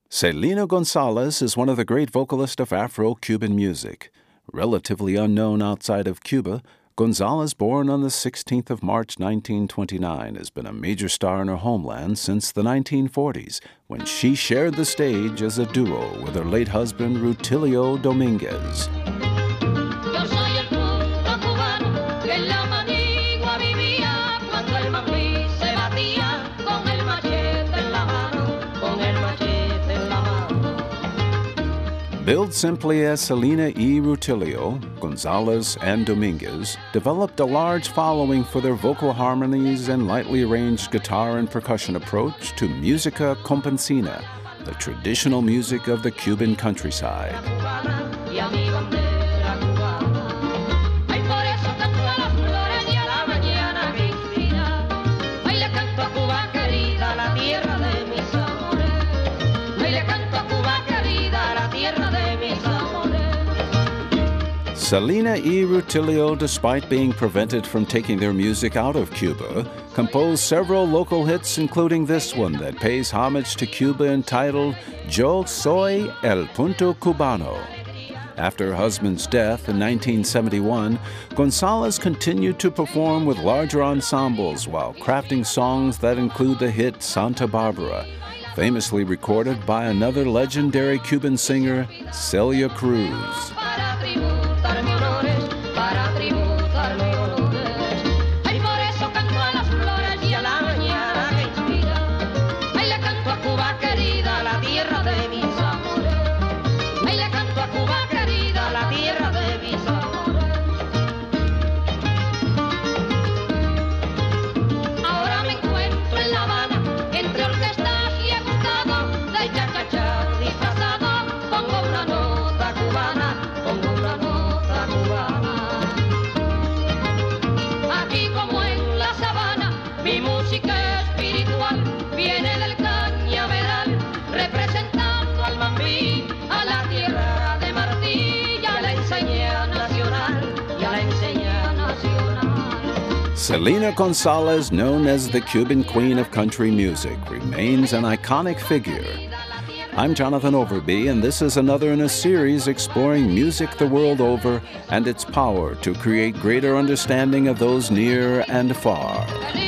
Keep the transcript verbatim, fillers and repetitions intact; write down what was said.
Selena Gonzalez is one of the great vocalists of Afro-Cuban music. Relatively unknown outside of Cuba, Gonzalez, born on the sixteenth of March nineteen twenty-nine, has been a major star in her homeland since the nineteen forties, when she shared the stage as a duo with her late husband Rutilio Dominguez. Billed simply as Selena y Rutilio, Gonzalez and Dominguez developed a large following for their vocal harmonies and lightly arranged guitar and percussion approach to música campesina, the traditional music of the Cuban countryside. Selena y Rutilio, despite being prevented from taking their music out of Cuba, composed several local hits, including this one that pays homage to Cuba entitled Yo Soy El Punto Cubano. After her husband's death in nineteen seventy-one, Gonzalez continued to perform with larger ensembles while crafting songs that include the hit Santa Barbara, famously recorded by another legendary Cuban singer, Celia Cruz. Selena Gonzalez, known as the Cuban Queen of Country Music, remains an iconic figure. I'm Jonathan Overby, and this is another in a series exploring music the world over and its power to create greater understanding of those near and far.